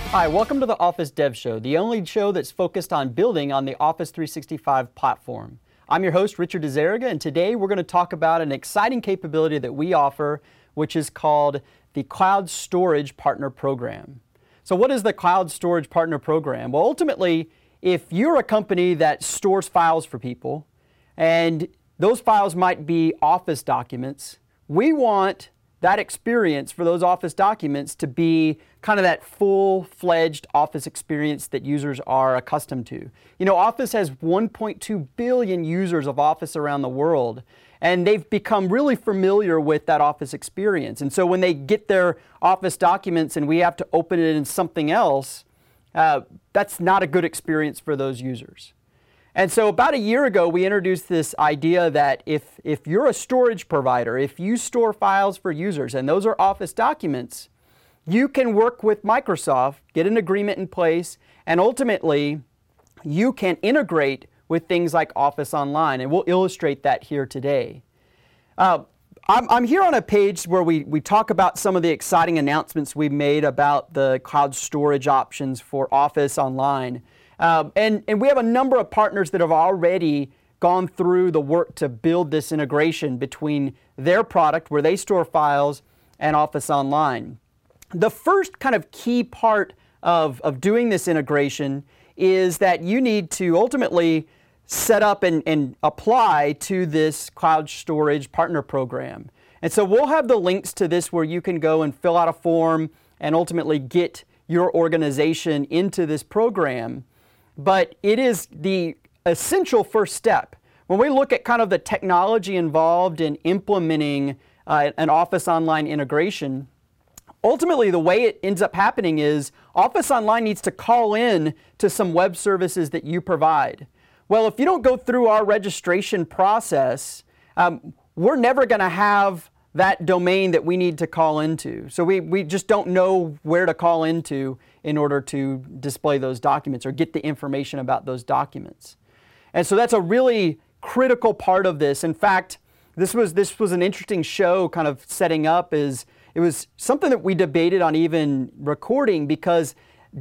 Hi, welcome to the Office Dev Show, the only show that's focused on building on the Office 365 platform. I'm your host, Richard DeZerga, and today we're going to talk about an exciting capability that we offer, which is called the Cloud Storage Partner Program. So what is the Cloud Storage Partner Program? Well, ultimately, if you're a company that stores files for people, and those files might be Office documents, we want that experience for those Office documents to be kind of that full-fledged Office experience that users are accustomed to. You know, Office has 1.2 billion users of Office around the world, and they've become really familiar with that Office experience. And so when they get their Office documents and we have to open it in something else, that's not a good experience for those users. And so about a year ago, we introduced this idea that if you're a storage provider, if you store files for users, and those are Office documents, you can work with Microsoft, get an agreement in place, and ultimately, you can integrate with things like Office Online, and we'll illustrate that here today. I'm here on a page where we talk about some of the exciting announcements we've made about the cloud storage options for Office Online. And we have a number of partners that have already gone through the work to build this integration between their product, where they store files, and Office Online. The first kind of key part of doing this integration is that you need to ultimately set up and apply to this Cloud Storage Partner Program. And so we'll have the links to this where you can go and fill out a form and ultimately get your organization into this program. But it is the essential first step. When we look at kind of the technology involved in implementing an Office Online integration, ultimately the way it ends up happening is Office Online needs to call in to some web services that you provide. Well, if you don't go through our registration process, we're never going to have that domain that we need to call into. So we just don't know where to call into in order to display those documents or get the information about those documents. And so that's a really critical part of this. In fact, this was an interesting show kind of setting up. It was something that we debated on even recording, because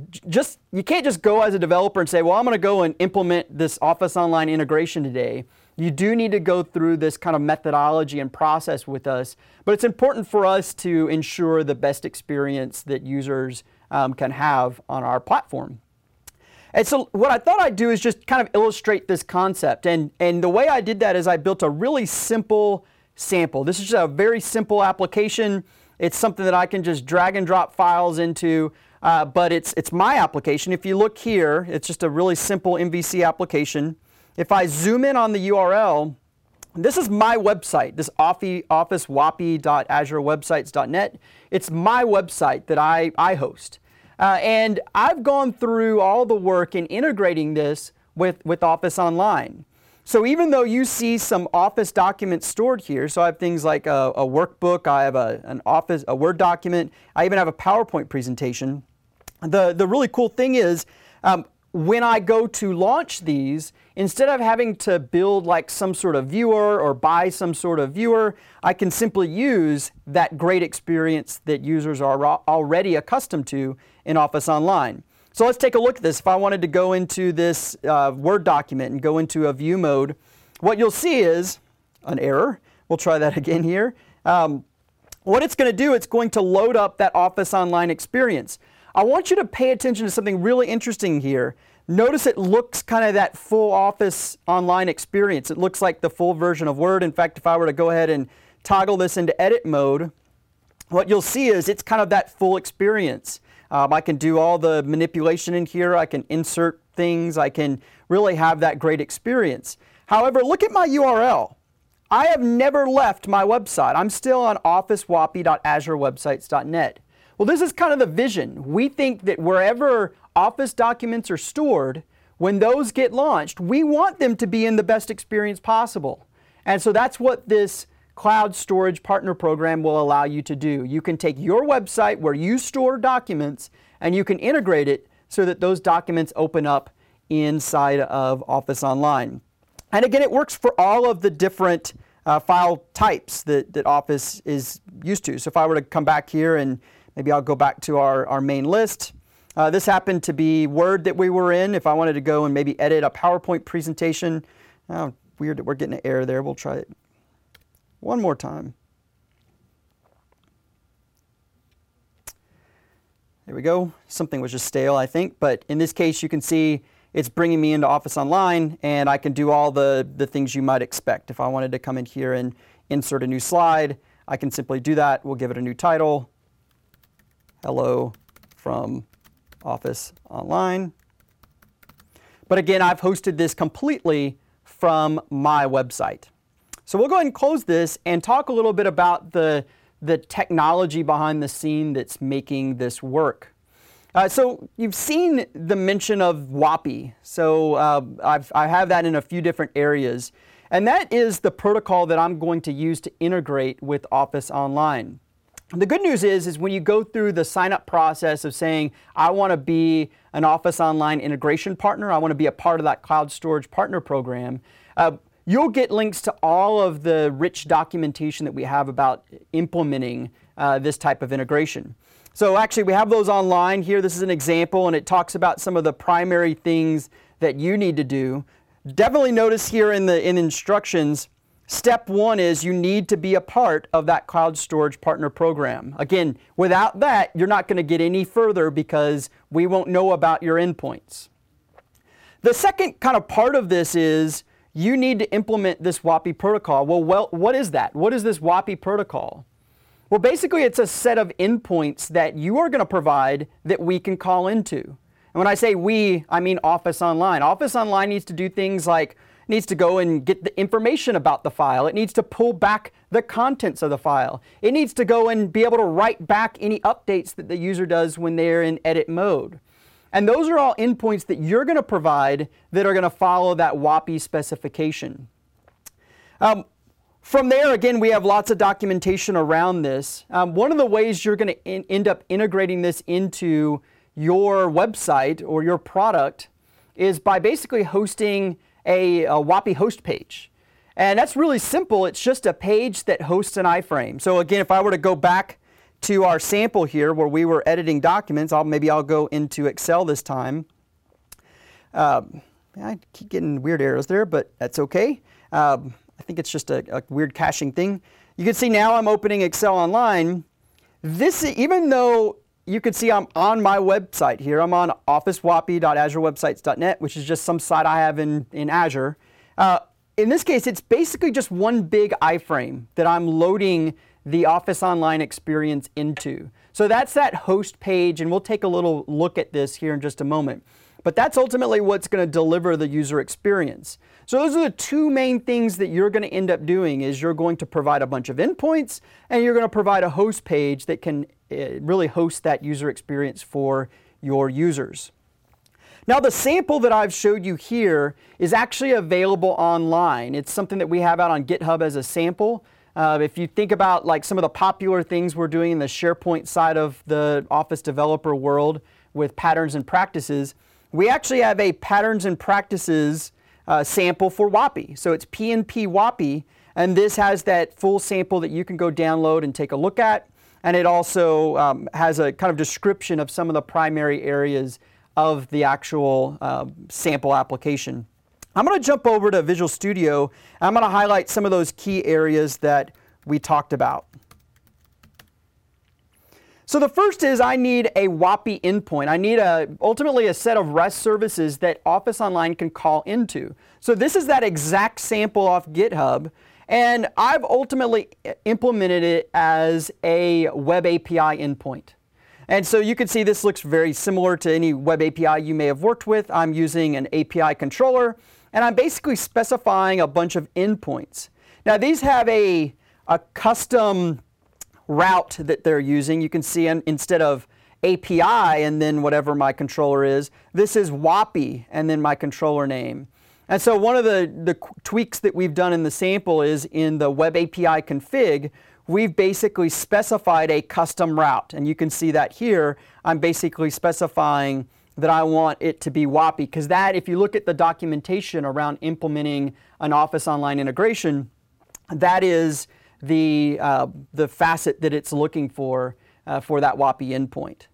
you can't just go as a developer and say, well, I'm going to go and implement this Office Online integration today. You do need to go through this kind of methodology and process with us, but it's important for us to ensure the best experience that users can have on our platform. And so what I thought I'd do is just kind of illustrate this concept. And the way I did that is I built a really simple sample. This is just a very simple application. It's something that I can just drag and drop files into, but it's my application. If you look here, it's just a really simple MVC application. If I zoom in on the URL, this is my website, this officewappi.azurewebsites.net. It's my website that I host. And I've gone through all the work in integrating this with Office Online. So even though you see some Office documents stored here, so I have things like a workbook, I have a Word document, I even have a PowerPoint presentation. The really cool thing is, when I go to launch these, instead of having to build like some sort of viewer or buy some sort of viewer, I can simply use that great experience that users are already accustomed to in Office Online. So let's take a look at this. If I wanted to go into this Word document and go into a view mode, what you'll see is an error. We'll try that again here. What it's going to do, it's going to load up that Office Online experience. I want you to pay attention to something really interesting here. Notice it looks kind of that full Office Online experience. It looks like the full version of Word. In fact, if I were to go ahead and toggle this into edit mode, what you'll see is it's kind of that full experience. I can do all the manipulation in here. I can insert things. I can really have that great experience. However, look at my URL. I have never left my website. I'm still on officewappi.azurewebsites.net. Well, this is kind of the vision. We think that wherever Office documents are stored, when those get launched, we want them to be in the best experience possible. And so that's what this Cloud Storage Partner Program will allow you to do. You can take your website where you store documents and you can integrate it so that those documents open up inside of Office Online. And again, it works for all of the different file types that Office is used to. So if I were to come back here and maybe I'll go back to our main list. This happened to be Word that we were in. If I wanted to go and maybe edit a PowerPoint presentation, weird that we're getting an error there. We'll try it one more time. There we go. Something was just stale, I think. But in this case, you can see it's bringing me into Office Online, and I can do all the things you might expect. If I wanted to come in here and insert a new slide, I can simply do that. We'll give it a new title. Hello from Office Online. But again, I've hosted this completely from my website. So we'll go ahead and close this and talk a little bit about the technology behind the scene that's making this work. So you've seen the mention of WAPI. So I have that in a few different areas. And that is the protocol that I'm going to use to integrate with Office Online. The good news is when you go through the sign-up process of saying, I want to be an Office Online integration partner, I want to be a part of that cloud storage partner program, you'll get links to all of the rich documentation that we have about implementing this type of integration. So actually we have those online here. This is an example, and it talks about some of the primary things that you need to do. Definitely notice here in the instructions, step one is you need to be a part of that cloud storage partner program. Again, without that, you're not going to get any further because we won't know about your endpoints. The second kind of part of this is you need to implement this WAPI protocol. Well, what is that? What is this WAPI protocol? Well, basically, it's a set of endpoints that you are going to provide that we can call into. And when I say we, I mean Office Online. Office Online needs to do things like needs to go and get the information about the file. It needs to pull back the contents of the file. It needs to go and be able to write back any updates that the user does when they're in edit mode. And those are all endpoints that you're going to provide that are going to follow that WAPI specification. From there, again, we have lots of documentation around this. One of the ways you're going to end up integrating this into your website or your product is by basically hosting a WAPI host page. And that's really simple. It's just a page that hosts an iframe. So again, if I were to go back to our sample here where we were editing documents, maybe I'll go into Excel this time. I keep getting weird arrows there, but that's okay. I think it's just a weird caching thing. You can see now I'm opening Excel Online. This, even though you can see I'm on my website here, I'm on officewapi.azurewebsites.net, which is just some site I have in Azure. In this case, it's basically just one big iframe that I'm loading the Office Online experience into. So that's that host page, and we'll take a little look at this here in just a moment. But that's ultimately what's going to deliver the user experience. So those are the two main things that you're going to end up doing is you're going to provide a bunch of endpoints, and you're going to provide a host page that can really host that user experience for your users. Now the sample that I've showed you here is actually available online. It's something that we have out on GitHub as a sample. If you think about like some of the popular things we're doing in the SharePoint side of the Office developer world with patterns and practices, we actually have a patterns and practices sample for WAPI. So it's PNP WAPI, and this has that full sample that you can go download and take a look at. And it also has a kind of description of some of the primary areas of the actual sample application. I'm going to jump over to Visual Studio. I'm going to highlight some of those key areas that we talked about. So the first is I need a WAPI endpoint. I need ultimately a set of REST services that Office Online can call into. So this is that exact sample off GitHub, and I've ultimately implemented it as a Web API endpoint. And so you can see this looks very similar to any Web API you may have worked with. I'm using an API controller, and I'm basically specifying a bunch of endpoints. Now these have a custom route that they're using. You can see instead of API and then whatever my controller is, this is WAPI and then my controller name. And so one of the tweaks that we've done in the sample is in the Web API config, we've basically specified a custom route. And you can see that here, I'm basically specifying that I want it to be WAPI, because that, if you look at the documentation around implementing an Office Online integration, that is the facet that it's looking for that WAPI endpoint.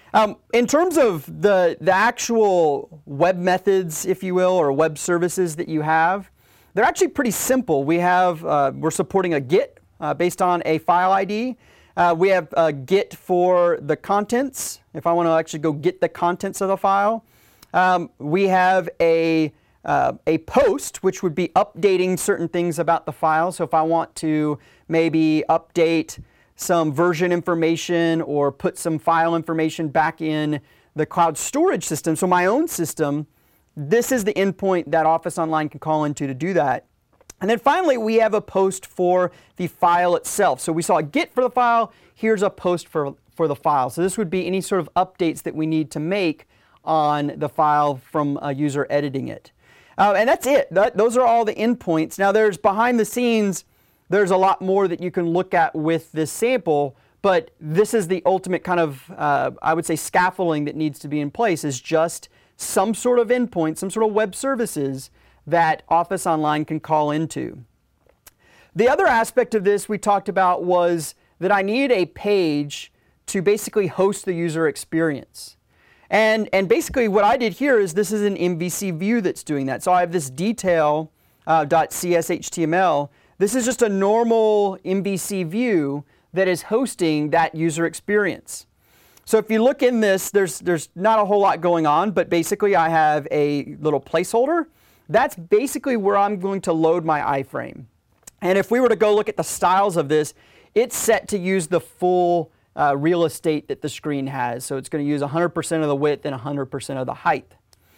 In terms of the actual web methods, if you will, or web services that you have, they're actually pretty simple. We're supporting a GET based on a file ID. We have a GET for the contents, if I want to actually go get the contents of the file. We have a post, which would be updating certain things about the file. So if I want to maybe update some version information or put some file information back in the cloud storage system, so my own system, this is the endpoint that Office Online can call into to do that. And then finally, we have a post for the file itself. So we saw a GET for the file. Here's a post for the file. So this would be any sort of updates that we need to make on the file from a user editing it. And that's it. Those are all the endpoints. Now there's behind the scenes, there's a lot more that you can look at with this sample, but this is the ultimate kind of, I would say, scaffolding that needs to be in place, is just some sort of endpoint, some sort of web services that Office Online can call into. The other aspect of this we talked about was that I need a page to basically host the user experience. And basically what I did here is this is an MVC view that's doing that. So I have this detail.cshtml. This is just a normal MVC view that is hosting that user experience. So if you look in this, there's not a whole lot going on, but basically I have a little placeholder. That's basically where I'm going to load my iframe. And if we were to go look at the styles of this, it's set to use the full real estate that the screen has. So it's going to use 100% of the width and 100% of the height.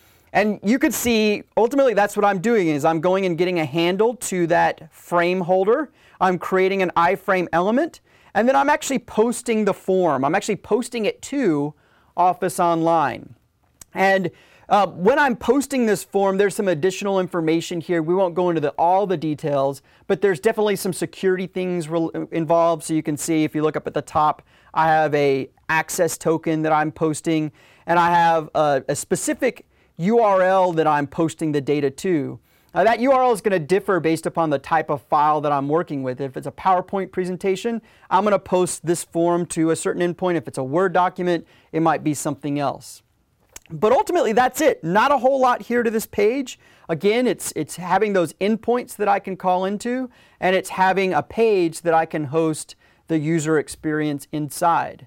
And you could see, ultimately that's what I'm doing, is I'm going and getting a handle to that frame holder. I'm creating an iframe element, and then I'm actually posting the form. I'm actually posting it to Office Online. And when I'm posting this form, there's some additional information here. We won't go into all the details, but there's definitely some security things involved. So you can see, if you look up at the top, I have a access token that I'm posting, and I have a specific URL that I'm posting the data to. That URL is going to differ based upon the type of file that I'm working with. If it's a PowerPoint presentation, I'm going to post this form to a certain endpoint. If it's a Word document, it might be something else. But ultimately, that's it. Not a whole lot here to this page. Again, it's having those endpoints that I can call into, and it's having a page that I can host the user experience inside.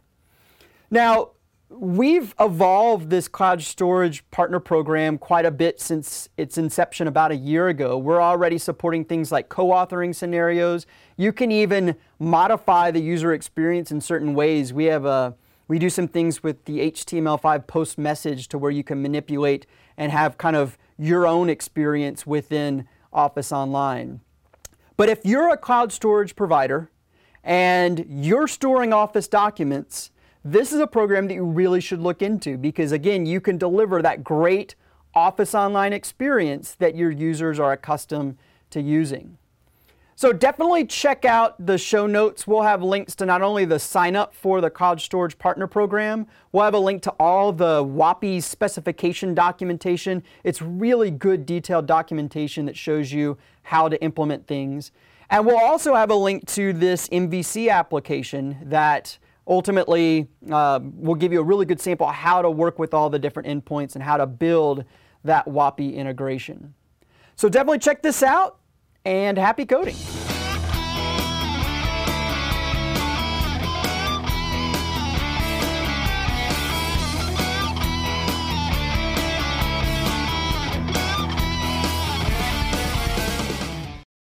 Now, we've evolved this cloud storage partner program quite a bit since its inception about a year ago. We're already supporting things like co-authoring scenarios. You can even modify the user experience in certain ways. We do some things with the HTML5 post message to where you can manipulate and have kind of your own experience within Office Online. But if you're a cloud storage provider and you're storing Office documents, this is a program that you really should look into, because again, you can deliver that great Office Online experience that your users are accustomed to using. So definitely check out the show notes. We'll have links to not only the sign up for the Cloud Storage Partner Program, we'll have a link to all the WAPI specification documentation. It's really good detailed documentation that shows you how to implement things. And we'll also have a link to this MVC application that ultimately will give you a really good sample of how to work with all the different endpoints and how to build that WAPI integration. So definitely check this out, and happy coding.